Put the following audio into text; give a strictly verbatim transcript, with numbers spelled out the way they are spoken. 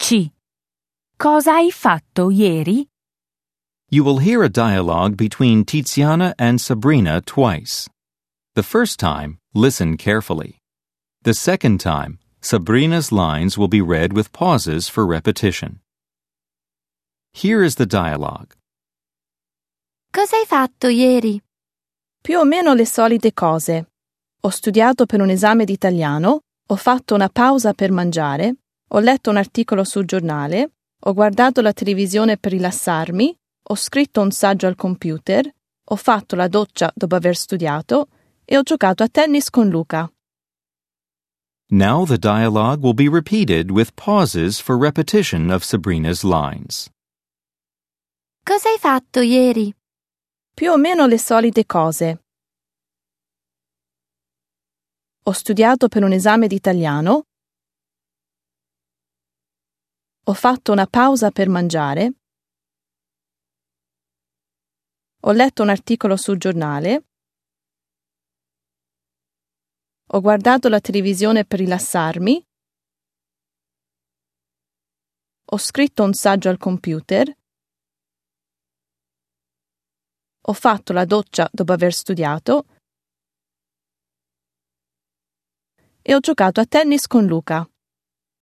C. Cosa hai fatto ieri? You will hear a dialogue between Tiziana and Sabrina twice. The first time, listen carefully. The second time, Sabrina's lines will be read with pauses for repetition. Here is the dialogue. Cosa hai fatto ieri? Più o meno le solite cose. Ho studiato per un esame di italiano, ho fatto una pausa per mangiare, ho letto un articolo sul giornale, ho guardato la televisione per rilassarmi, ho scritto un saggio al computer, ho fatto la doccia dopo aver studiato e ho giocato a tennis con Luca. Now the dialogue will be repeated with pauses for repetition of Sabrina's lines. Cosa hai fatto ieri? Più o meno le solite cose. Ho studiato per un esame di italiano, ho fatto una pausa per mangiare, ho letto un articolo sul giornale, ho guardato la televisione per rilassarmi, ho scritto un saggio al computer, ho fatto la doccia dopo aver studiato e ho giocato a tennis con Luca.